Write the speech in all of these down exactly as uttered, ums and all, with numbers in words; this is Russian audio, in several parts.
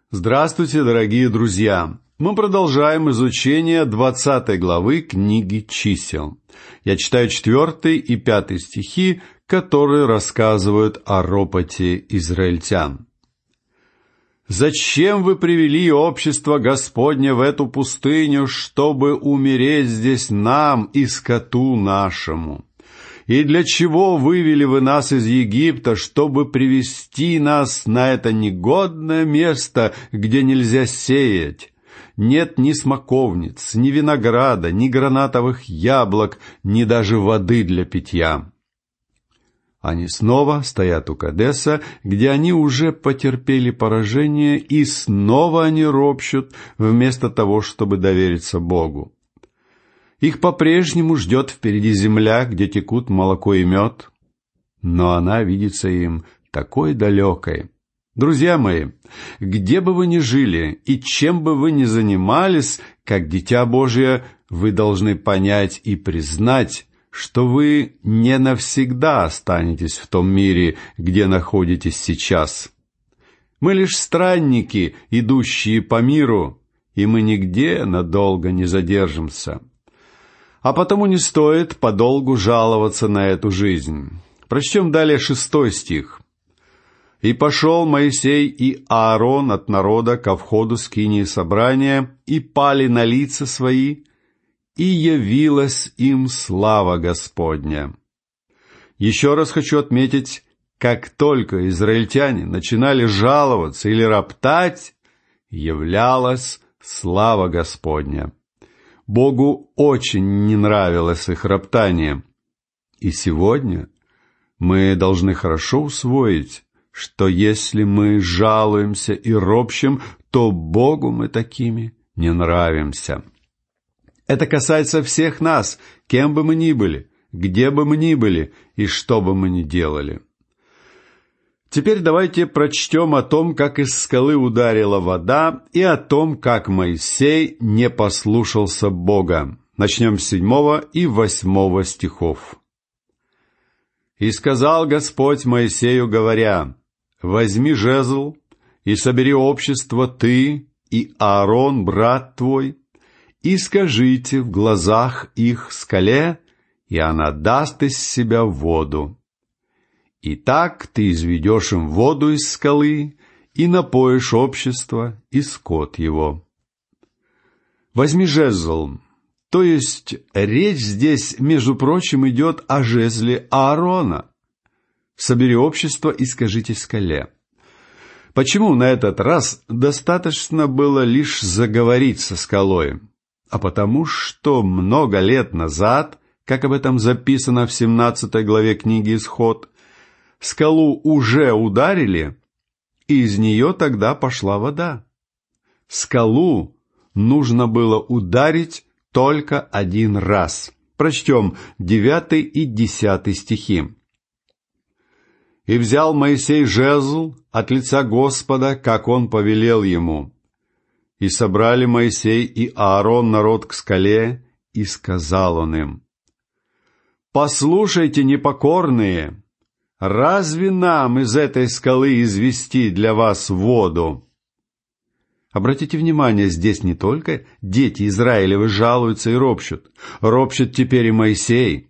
Здравствуйте, дорогие друзья! Мы продолжаем изучение двадцатой главы книги «Чисел». Я читаю четвертый и пятый стихи, которые рассказывают о ропоте израильтян. «Зачем вы привели общество Господне в эту пустыню, чтобы умереть здесь нам и скоту нашему? И для чего вывели вы нас из Египта, чтобы привести нас на это негодное место, где нельзя сеять? Нет ни смоковниц, ни винограда, ни гранатовых яблок, ни даже воды для питья». Они снова стоят у Кадеса, где они уже потерпели поражение, и снова они ропщут, вместо того, чтобы довериться Богу. Их по-прежнему ждет впереди земля, где текут молоко и мед, но она видится им такой далекой. Друзья мои, где бы вы ни жили и чем бы вы ни занимались, как дитя Божие, вы должны понять и признать, что вы не навсегда останетесь в том мире, где находитесь сейчас. Мы лишь странники, идущие по миру, и мы нигде надолго не задержимся. А потому не стоит подолгу жаловаться на эту жизнь. Прочтем далее шестой стих. «И пошел Моисей и Аарон от народа ко входу скинии собрания, и пали на лица свои, и явилась им слава Господня». Еще раз хочу отметить, как только израильтяне начинали жаловаться или роптать, являлась слава Господня. Богу очень не нравилось их роптание. И сегодня мы должны хорошо усвоить, что если мы жалуемся и ропщем, то Богу мы такими не нравимся. Это касается всех нас, кем бы мы ни были, где бы мы ни были и что бы мы ни делали. Теперь давайте прочтем о том, как из скалы ударила вода, и о том, как Моисей не послушался Бога. Начнем с седьмого и восьмого стихов. «И сказал Господь Моисею, говоря: возьми жезл и собери общество ты и Аарон, брат твой, и скажите в глазах их скале, и она даст из себя воду. И так ты изведешь им воду из скалы, и напоишь общество и скот его». Возьми жезл, то есть речь здесь, между прочим, идет о жезле Аарона. Собери общество и скажите скале. Почему на этот раз достаточно было лишь заговорить со скалой? А потому что много лет назад, как об этом записано в семнадцатой главе книги «Исход», скалу уже ударили, и из нее тогда пошла вода. Скалу нужно было ударить только один раз. Прочтем девятый и десятый стихи. «И взял Моисей жезл от лица Господа, как он повелел ему. И собрали Моисей и Аарон народ к скале, и сказал он им: послушайте, непокорные, разве нам из этой скалы извести для вас воду?» Обратите внимание, здесь не только дети Израилевы жалуются и ропщут. Ропщет теперь и Моисей.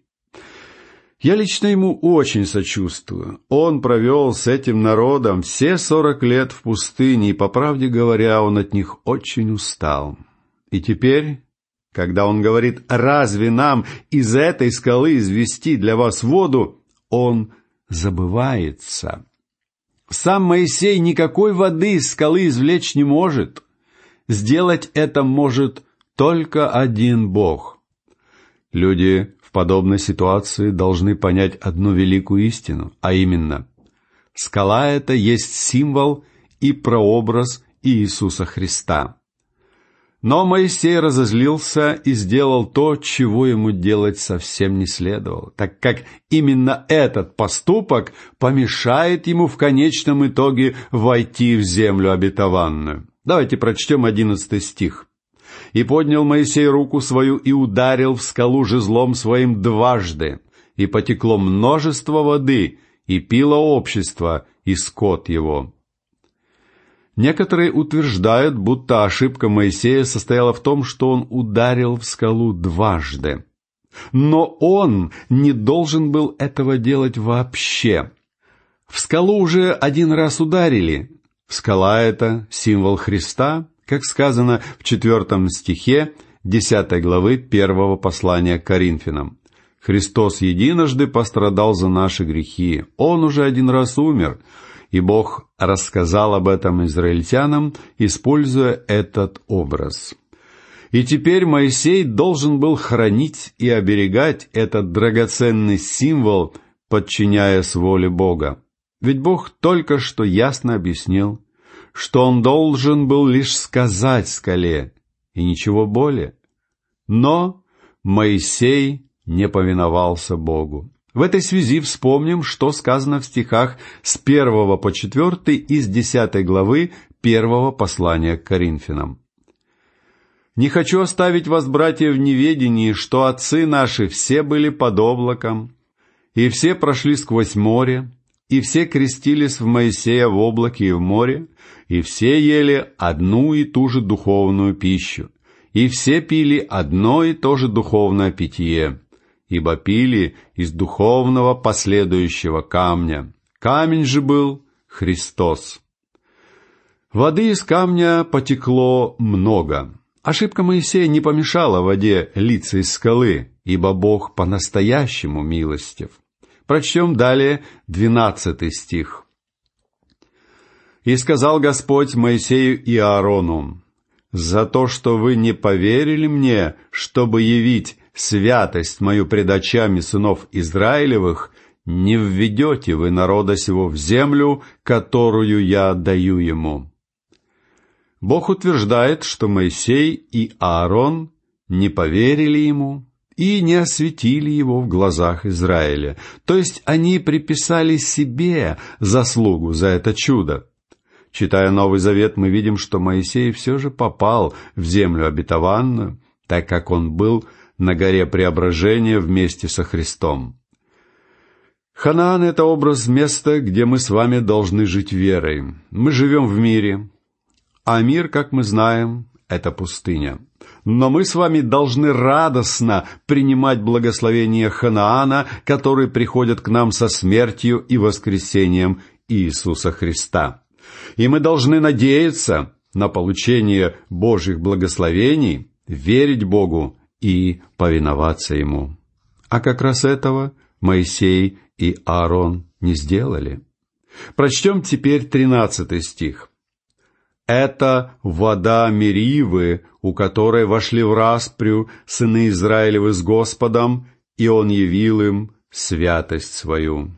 Я лично ему очень сочувствую. Он провел с этим народом все сорок лет в пустыне, и, по правде говоря, он от них очень устал. И теперь, когда он говорит: разве нам из этой скалы извести для вас воду, он забывается. Сам Моисей никакой воды из скалы извлечь не может. Сделать это может только один Бог. Люди в подобной ситуации должны понять одну великую истину, а именно: скала эта есть символ и прообраз Иисуса Христа. Но Моисей разозлился и сделал то, чего ему делать совсем не следовало, так как именно этот поступок помешает ему в конечном итоге войти в землю обетованную. Давайте прочтем одиннадцатый стих. «И поднял Моисей руку свою и ударил в скалу жезлом своим дважды, и потекло множество воды, и пило общество, и скот его». Некоторые утверждают, будто ошибка Моисея состояла в том, что он ударил в скалу дважды. Но он не должен был этого делать вообще. В скалу уже один раз ударили. Скала — это символ Христа, как сказано в четвертом стихе десятой главы первого послания к Коринфянам. «Христос единожды пострадал за наши грехи. Он уже один раз умер». И Бог рассказал об этом израильтянам, используя этот образ. И теперь Моисей должен был хранить и оберегать этот драгоценный символ, подчиняясь воле Бога. Ведь Бог только что ясно объяснил, что он должен был лишь сказать скале, и ничего более. Но Моисей не повиновался Богу. В этой связи вспомним, что сказано в стихах с первого по четвертый из десятой главы первого послания к Коринфянам. «Не хочу оставить вас, братья, в неведении, что отцы наши все были под облаком, и все прошли сквозь море, и все крестились в Моисея в облаке и в море, и все ели одну и ту же духовную пищу, и все пили одно и то же духовное питье, ибо пили из духовного последующего камня. Камень же был Христос. Воды из камня потекло много. Ошибка Моисея не помешала воде литься из скалы, ибо Бог по-настоящему милостив. Прочтем далее двенадцатый стих. «И сказал Господь Моисею и Аарону: за то, что вы не поверили мне, чтобы явить святость мою пред очами сынов Израилевых, не введете вы народа сего в землю, которую я даю ему». Бог утверждает, что Моисей и Аарон не поверили ему и не осветили его в глазах Израиля, то есть они приписали себе заслугу за это чудо. Читая Новый Завет, мы видим, что Моисей все же попал в землю обетованную, так как он был на горе Преображения вместе со Христом. Ханаан — это образ места, где мы с вами должны жить верой. Мы живем в мире, а мир, как мы знаем, это пустыня. Но мы с вами должны радостно принимать благословение Ханаана, которые приходят к нам со смертью и воскресением Иисуса Христа. И мы должны надеяться на получение Божьих благословений, верить Богу и повиноваться Ему. А как раз этого Моисей и Аарон не сделали. Прочтем теперь тринадцатый стих. «Это вода Меривы, у которой вошли в распрю сыны Израилевы с Господом, и Он явил им святость свою».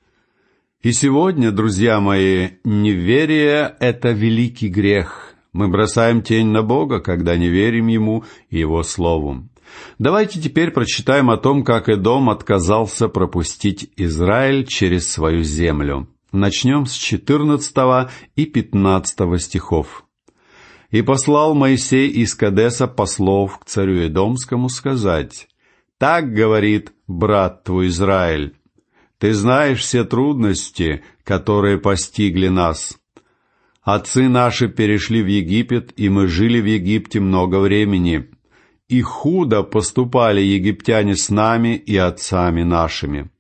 И сегодня, друзья мои, неверие — это великий грех. Мы бросаем тень на Бога, когда не верим Ему и Его Слову. Давайте теперь прочитаем о том, как Эдом отказался пропустить Израиль через свою землю. Начнем с четырнадцатого и пятнадцатого стихов. «И послал Моисей из Кадеса послов к царю Эдомскому сказать: так говорит брат твой Израиль, ты знаешь все трудности, которые постигли нас. Отцы наши перешли в Египет, и мы жили в Египте много времени, и худо поступали египтяне с нами и отцами нашими».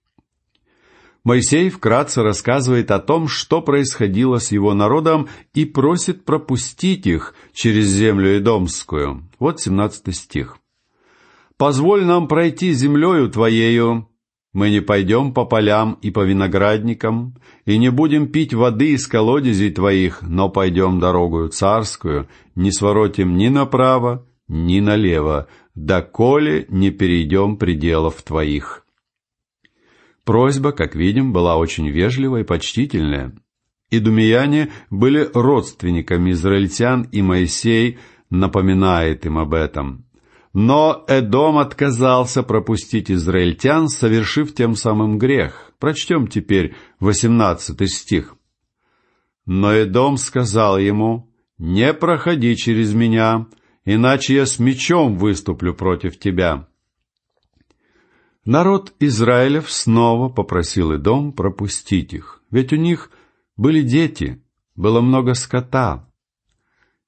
Моисей вкратце рассказывает о том, что происходило с его народом, и просит пропустить их через землю Эдомскую. Вот семнадцатый стих. «Позволь нам пройти землею Твоею. Мы не пойдем по полям и по виноградникам, и не будем пить воды из колодезей Твоих, но пойдем дорогою царскую, не своротим ни направо, ни налево, доколе не перейдем пределов Твоих». Просьба, как видим, была очень вежливая и почтительная. Идумеяне были родственниками израильтян, и Моисей напоминает им об этом. Но Эдом отказался пропустить израильтян, совершив тем самым грех. Прочтем теперь восемнадцатый стих. «Но Эдом сказал ему: не проходи через меня, иначе я с мечом выступлю против тебя». Народ Израилев снова попросил Эдом пропустить их, ведь у них были дети, было много скота,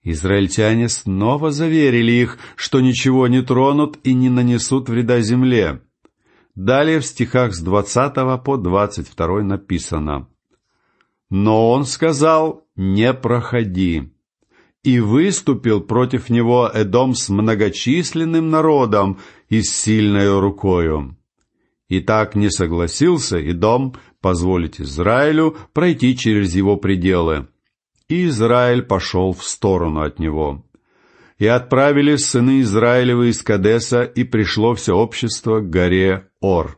Израильтяне снова заверили их, что ничего не тронут и не нанесут вреда земле. Далее в стихах с двадцатого по двадцать второй написано: «Но он сказал: не проходи. И выступил против него Эдом с многочисленным народом и с сильною рукою. И так не согласился Эдом позволить Израилю пройти через его пределы. И Израиль пошел в сторону от него. И отправились сыны Израилевы из Кадеса, и пришло все общество к горе Ор».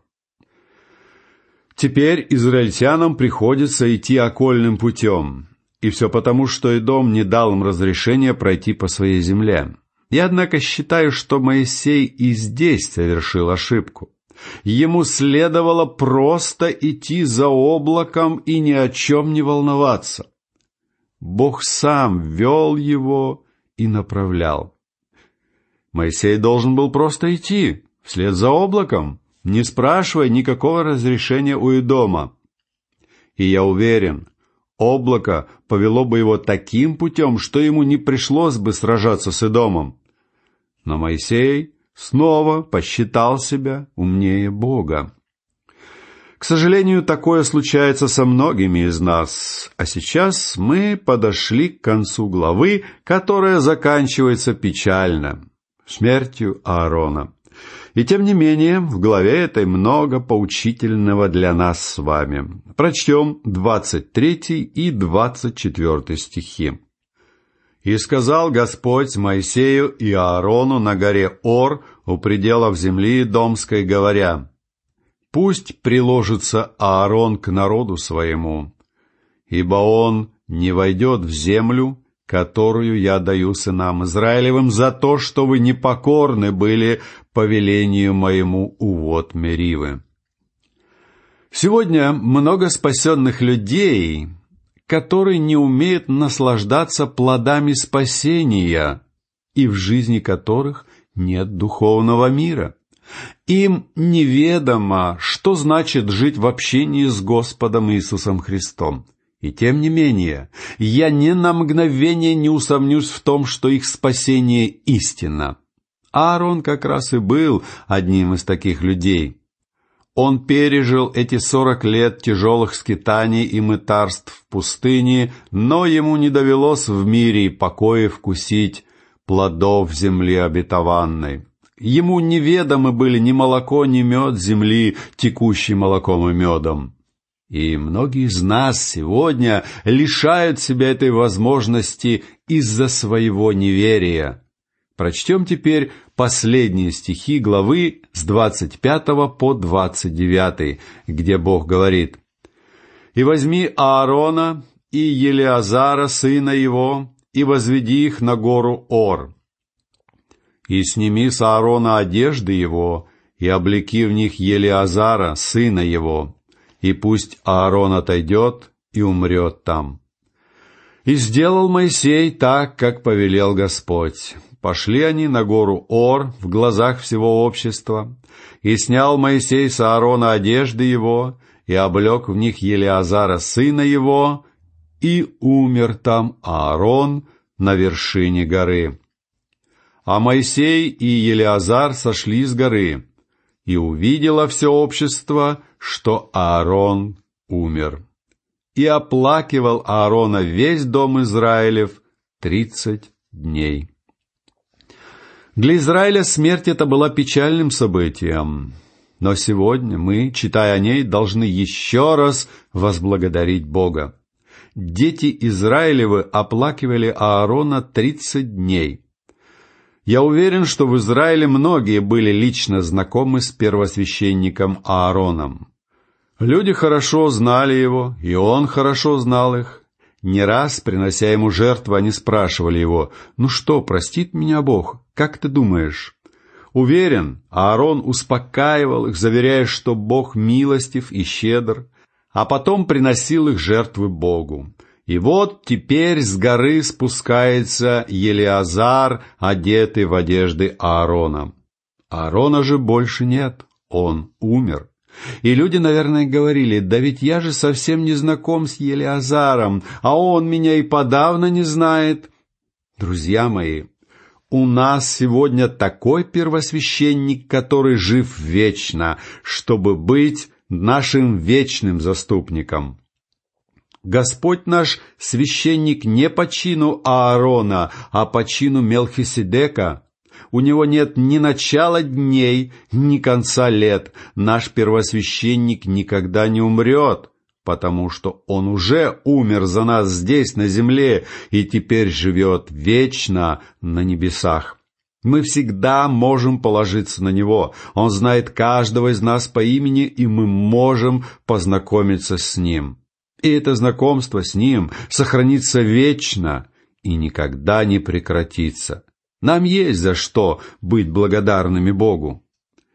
Теперь израильтянам приходится идти окольным путем. И все потому, что Эдом не дал им разрешения пройти по своей земле. Я, однако, считаю, что Моисей и здесь совершил ошибку. Ему следовало просто идти за облаком и ни о чем не волноваться. Бог сам вел его и направлял. Моисей должен был просто идти вслед за облаком, не спрашивая никакого разрешения у Эдома. И я уверен, облако повело бы его таким путем, что ему не пришлось бы сражаться с Эдомом. Но Моисей снова посчитал себя умнее Бога. К сожалению, такое случается со многими из нас. А сейчас мы подошли к концу главы, которая заканчивается печально — смертью Аарона. И тем не менее, в главе этой много поучительного для нас с вами. Прочтем двадцать третий и двадцать четвертый стихи. «И сказал Господь Моисею и Аарону на горе Ор у пределов земли Эдомской, говоря: пусть приложится Аарон к народу своему, ибо он не войдет в землю, которую я даю сынам Израилевым, за то, что вы непокорны были повелению моему у вод Меривы». Сегодня много спасенных людей, которые не умеют наслаждаться плодами спасения, и в жизни которых нет духовного мира. Им неведомо, что значит жить в общении с Господом Иисусом Христом. И тем не менее, я ни на мгновение не усомнюсь в том, что их спасение истинно. Аарон как раз и был одним из таких людей. Он пережил эти сорок лет тяжелых скитаний и мытарств в пустыне, но ему не довелось в мире и покое вкусить плодов земли обетованной. Ему неведомы были ни молоко, ни мед земли, текущий молоком и медом. И многие из нас сегодня лишают себя этой возможности из-за своего неверия. Прочтем теперь последние стихи главы с двадцать пятого по двадцать девятый, где Бог говорит: «И возьми Аарона и Елиазара, сына его, и возведи их на гору Ор. И сними с Аарона одежды его, и облеки в них Елиазара, сына его, и пусть Аарон отойдет и умрет там». И сделал Моисей так, как повелел Господь. Пошли они на гору Ор в глазах всего общества, и снял Моисей с Аарона одежды его, и облек в них Елиазара, сына его, и умер там Аарон на вершине горы. А Моисей и Елиазар сошли с горы, и увидело все общество, что Аарон умер. И оплакивал Аарона весь дом Израилев тридцать дней. Для Израиля смерть эта была печальным событием, но сегодня мы, читая о ней, должны еще раз возблагодарить Бога. Дети Израилевы оплакивали Аарона тридцать дней. Я уверен, что в Израиле многие были лично знакомы с первосвященником Аароном. Люди хорошо знали его, и он хорошо знал их. Не раз, принося ему жертву, они спрашивали его: «Ну что, простит меня Бог? Как ты думаешь?» Уверен, Аарон успокаивал их, заверяя, что Бог милостив и щедр, а потом приносил их жертвы Богу. И вот теперь с горы спускается Елиазар, одетый в одежды Аарона. Аарона же больше нет, он умер. И люди, наверное, говорили: «Да ведь я же совсем не знаком с Елиазаром, а он меня и подавно не знает». Друзья мои, у нас сегодня такой первосвященник, который жив вечно, чтобы быть нашим вечным заступником. Господь наш священник не по чину Аарона, а по чину Мелхиседека. У него нет ни начала дней, ни конца лет. Наш первосвященник никогда не умрет, потому что он уже умер за нас здесь, на земле, и теперь живет вечно на небесах. Мы всегда можем положиться на него. Он знает каждого из нас по имени, и мы можем познакомиться с ним. И это знакомство с ним сохранится вечно и никогда не прекратится. Нам есть за что быть благодарными Богу.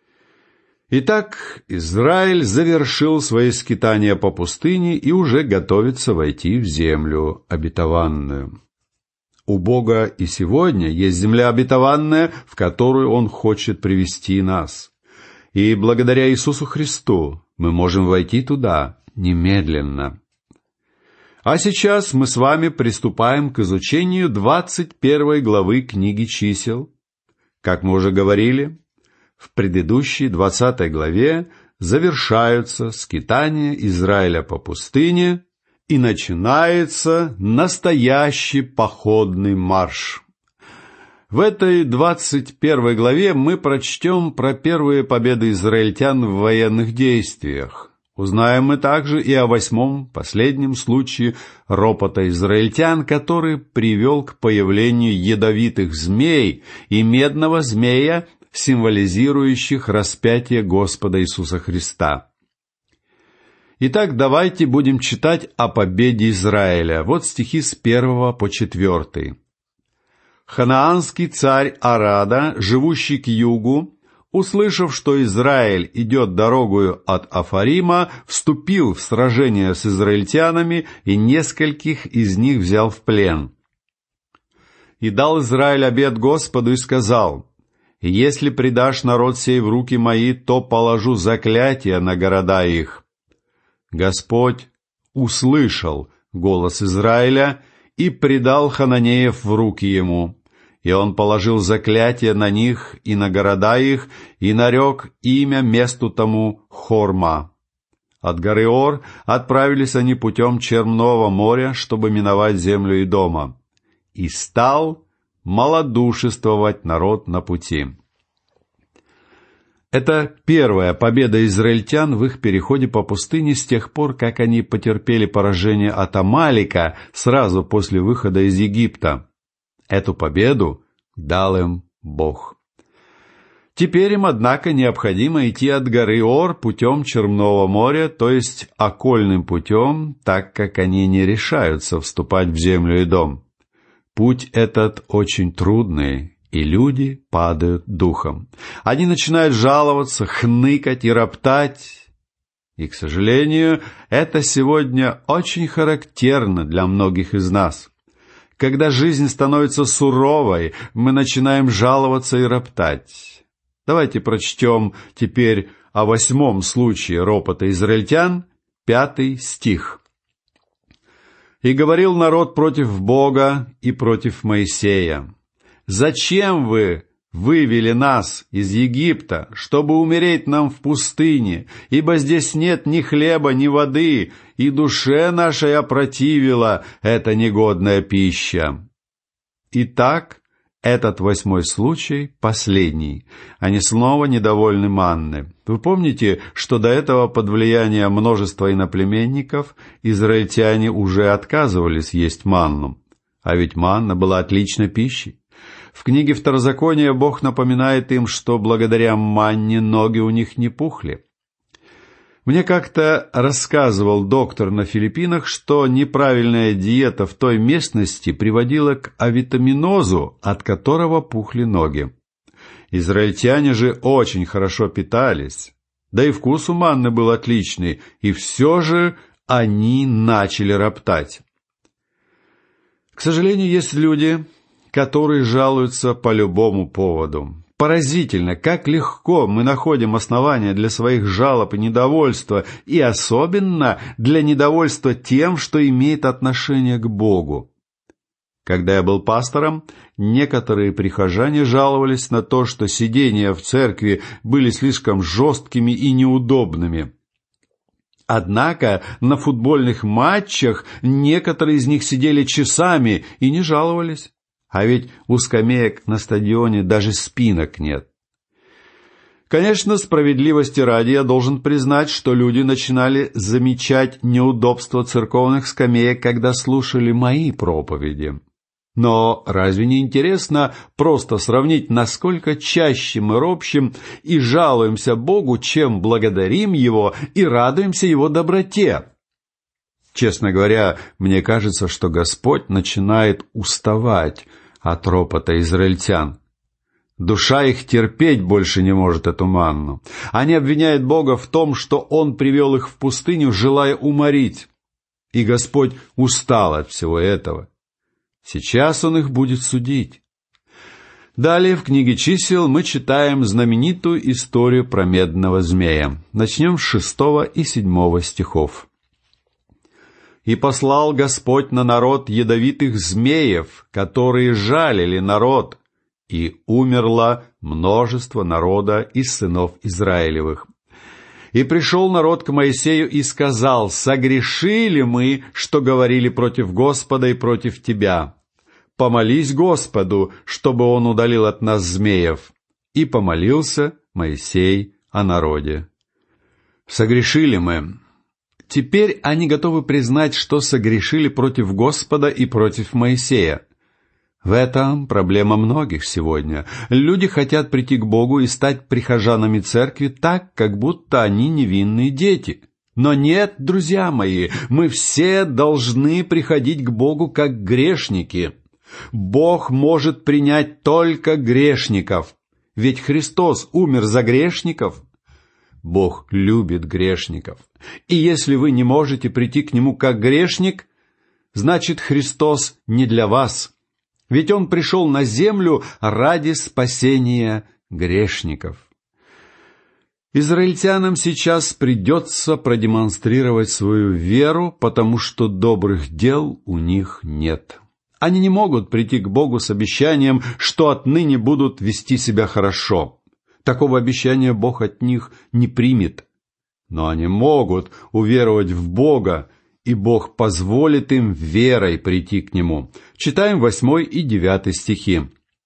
Итак, Израиль завершил свои скитания по пустыне и уже готовится войти в землю обетованную. У Бога и сегодня есть земля обетованная, в которую Он хочет привести нас. И благодаря Иисусу Христу мы можем войти туда немедленно. А сейчас мы с вами приступаем к изучению двадцать первой главы книги Чисел. Как мы уже говорили, в предыдущей двадцатой главе завершаются скитания Израиля по пустыне, и начинается настоящий походный марш. В этой двадцать первой главе мы прочтем про первые победы израильтян в военных действиях. Узнаем мы также и о восьмом, последнем случае ропота израильтян, который привел к появлению ядовитых змей и медного змея, символизирующих распятие Господа Иисуса Христа. Итак, давайте будем читать о победе Израиля. Вот стихи с первого по четвертый. «Ханаанский царь Арада, живущий к югу, услышав, что Израиль идет дорогою от Афарима, вступил в сражение с израильтянами и нескольких из них взял в плен. И дал Израиль обет Господу и сказал: «Если предашь народ сей в руки мои, то положу заклятие на города их». Господь услышал голос Израиля и предал хананеев в руки ему. И он положил заклятие на них и на города их, и нарек имя месту тому Хорма. От горы Ор отправились они путем Черного моря, чтобы миновать землю Идома. И стал малодушествовать народ на пути. Это первая победа израильтян в их переходе по пустыне с тех пор, как они потерпели поражение от Амалика сразу после выхода из Египта. Эту победу дал им Бог. Теперь им, однако, необходимо идти от горы Ор путем Черного моря, то есть окольным путем, так как они не решаются вступать в землю Идом. Путь этот очень трудный, и люди падают духом. Они начинают жаловаться, хныкать и роптать. И, к сожалению, это сегодня очень характерно для многих из нас. Когда жизнь становится суровой, мы начинаем жаловаться и роптать. Давайте прочтем теперь о восьмом случае ропота израильтян, пятый стих. «И говорил народ против Бога и против Моисея: зачем вы вывели нас из Египта, чтобы умереть нам в пустыне, ибо здесь нет ни хлеба, ни воды, и душе нашей опротивила эта негодная пища». Итак, этот восьмой случай последний. Они снова недовольны манны. Вы помните, что до этого под влиянием множества иноплеменников израильтяне уже отказывались есть манну. А ведь манна была отличной пищей. В книге Второзакония Бог напоминает им, что благодаря манне ноги у них не пухли. Мне как-то рассказывал доктор на Филиппинах, что неправильная диета в той местности приводила к авитаминозу, от которого пухли ноги. Израильтяне же очень хорошо питались, да и вкус у манны был отличный, и все же они начали роптать. К сожалению, есть люди, которые жалуются по любому поводу. Поразительно, как легко мы находим основания для своих жалоб и недовольства, и особенно для недовольства тем, что имеет отношение к Богу. Когда я был пастором, некоторые прихожане жаловались на то, что сидения в церкви были слишком жесткими и неудобными. Однако на футбольных матчах некоторые из них сидели часами и не жаловались. А ведь у скамеек на стадионе даже спинок нет. Конечно, справедливости ради я должен признать, что люди начинали замечать неудобства церковных скамеек, когда слушали мои проповеди. Но разве не интересно просто сравнить, насколько чаще мы ропщем и жалуемся Богу, чем благодарим Его и радуемся Его доброте? Честно говоря, мне кажется, что Господь начинает уставать от ропота израильтян. Душа их терпеть больше не может эту манну. Они обвиняют Бога в том, что Он привел их в пустыню, желая уморить. И Господь устал от всего этого. Сейчас Он их будет судить. Далее в книге «Чисел» мы читаем знаменитую историю про медного змея. Начнем с шестого и седьмого стихов. «И послал Господь на народ ядовитых змеев, которые жалили народ, и умерло множество народа из сынов Израилевых. И пришел народ к Моисею и сказал: согрешили мы, что говорили против Господа и против тебя. Помолись Господу, чтобы Он удалил от нас змеев. И помолился Моисей о народе». Согрешили мы. Теперь они готовы признать, что согрешили против Господа и против Моисея. В этом проблема многих сегодня. Люди хотят прийти к Богу и стать прихожанами церкви так, как будто они невинные дети. Но нет, друзья мои, мы все должны приходить к Богу как грешники. Бог может принять только грешников, ведь Христос умер за грешников. Бог любит грешников. И если вы не можете прийти к Нему как грешник, значит, Христос не для вас. Ведь Он пришел на землю ради спасения грешников. Израильтянам сейчас придется продемонстрировать свою веру, потому что добрых дел у них нет. Они не могут прийти к Богу с обещанием, что отныне будут вести себя хорошо. Такого обещания Бог от них не примет. Но они могут уверовать в Бога, и Бог позволит им верой прийти к Нему. Читаем восьмой и девятый стихи.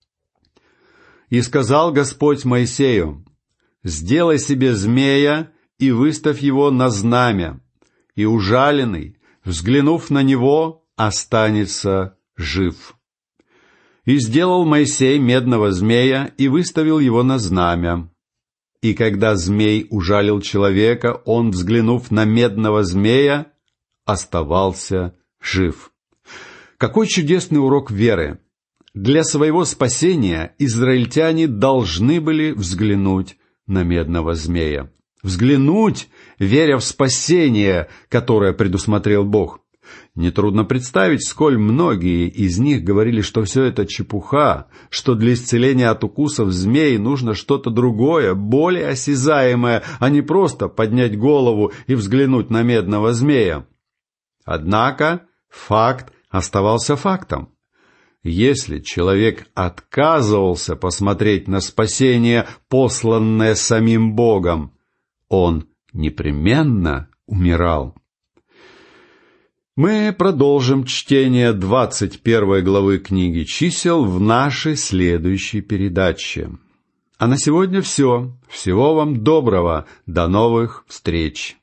«И сказал Господь Моисею: сделай себе змея и выставь его на знамя, и ужаленный, взглянув на него, останется жив. И сделал Моисей медного змея и выставил его на знамя. И когда змей ужалил человека, он, взглянув на медного змея, оставался жив». Какой чудесный урок веры! Для своего спасения израильтяне должны были взглянуть на медного змея. Взглянуть, веря в спасение, которое предусмотрел Бог. Нетрудно представить, сколь многие из них говорили, что все это чепуха, что для исцеления от укусов змей нужно что-то другое, более осязаемое, а не просто поднять голову и взглянуть на медного змея. Однако факт оставался фактом. Если человек отказывался посмотреть на спасение, посланное самим Богом, он непременно умирал. Мы продолжим чтение двадцать первой главы книги «Чисел» в нашей следующей передаче. А на сегодня все. Всего вам доброго. До новых встреч.